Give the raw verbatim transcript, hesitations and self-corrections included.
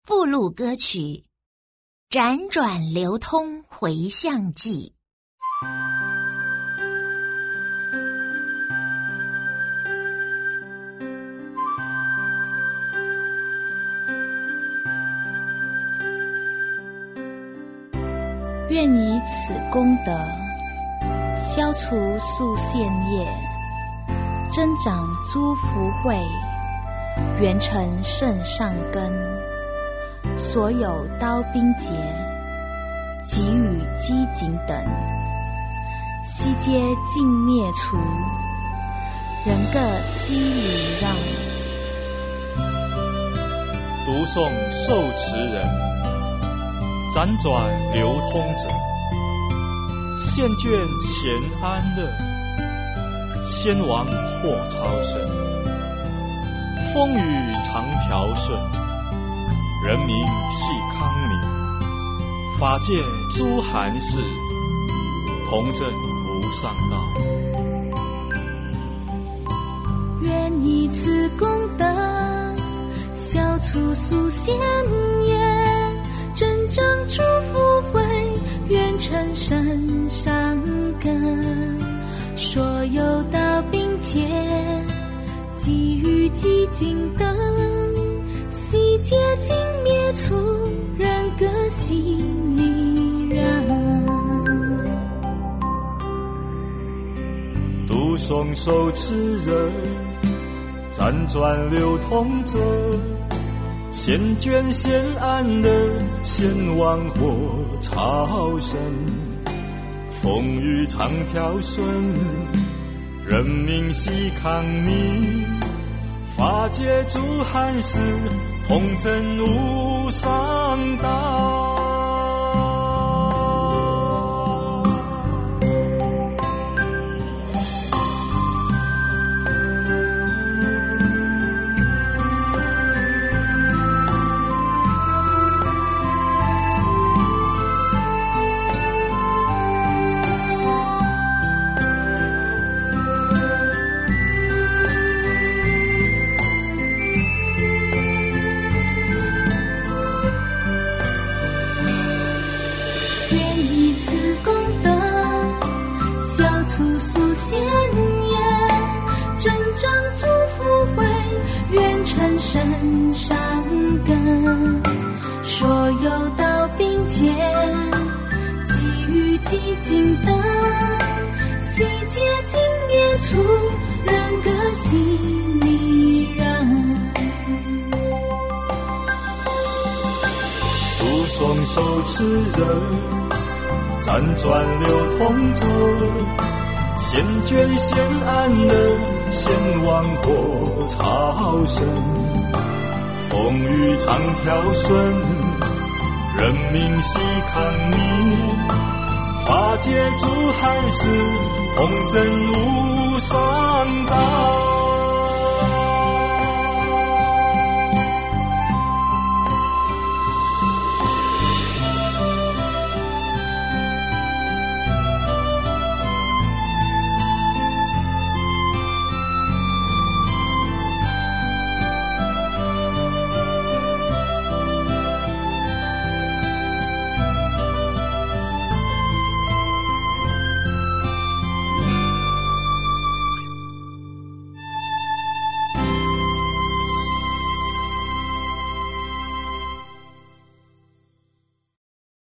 附录歌曲《辗转流通回向记》。 愿以此功德，消除宿现业，增长诸福慧，圆成圣上根。所有刀兵劫，给予机警等，悉皆尽灭除，人各悉礼让。 读诵受持人，辗转流通者，现眷闲安乐，先王获超生，风雨常调顺，人民系康宁，法界诸寒士，同证无上道。 愿以此功德，消除宿现业，增长诸福慧，圆成圣上根。所有道兵劫，给予机警等，悉皆尽灭除，人各悉礼让。 读诵受持人，辗转流通者，现眷现安乐，先王获超生，风雨常调顺，人民系康宁，法界诸寒士，同证无上道。 圣上根，所有道兵劫，给予机警等，悉皆尽灭除，人各悉礼让。 读诵受持人，辗转流通者，现眷现安乐，先王获超生，风雨常调顺，人民系康宁，法界诸寒士，同证无上道。